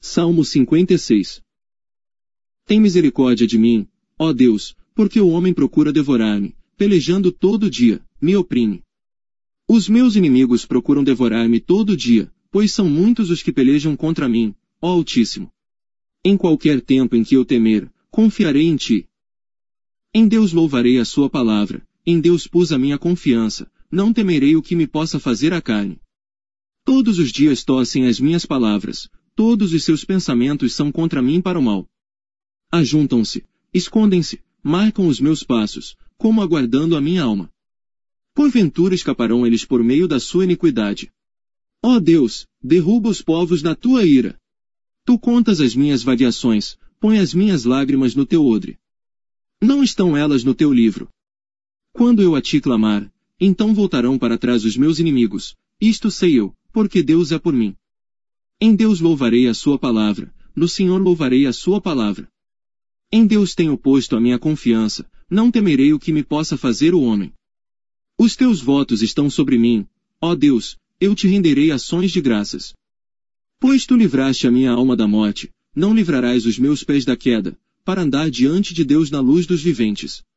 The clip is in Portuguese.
Salmo 56. Tem misericórdia de mim, ó Deus, porque o homem procura devorar-me, pelejando todo dia, me oprime. Os meus inimigos procuram devorar-me todo dia, pois são muitos os que pelejam contra mim, ó Altíssimo. Em qualquer tempo em que eu temer, confiarei em ti. Em Deus louvarei a sua palavra, em Deus pus a minha confiança, não temerei o que me possa fazer a carne. Todos os dias tossem as minhas palavras, todos os seus pensamentos são contra mim para o mal. Ajuntam-se, escondem-se, marcam os meus passos, como aguardando a minha alma. Porventura escaparão eles por meio da sua iniquidade. Ó Deus, derruba os povos na tua ira. Tu contas as minhas variações, põe as minhas lágrimas no teu odre. Não estão elas no teu livro. Quando eu a ti clamar, então voltarão para trás os meus inimigos, isto sei eu, porque Deus é por mim. Em Deus louvarei a sua palavra, no Senhor louvarei a sua palavra. Em Deus tenho posto a minha confiança, não temerei o que me possa fazer o homem. Os teus votos estão sobre mim, ó Deus, eu te renderei ações de graças. Pois tu livraste a minha alma da morte, não livrarás os meus pés da queda, para andar diante de Deus na luz dos viventes.